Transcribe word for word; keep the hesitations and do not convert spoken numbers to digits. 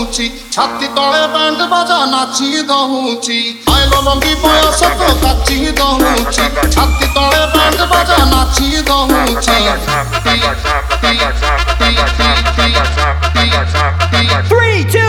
ଦଉଚି ଛାତି ତଳେ ବ୍ୟାଣ୍ଡ ବାଜା ନାଚି ଦଉଚି ଆଇଲ ଲଙ୍ଗି ବୟସ ତ କାଚି ଦଉଚି ଛାତି ତଳେ ବ୍ୟାଣ୍ଡ ବାଜା ନାଚି ଦଉଚି Three, two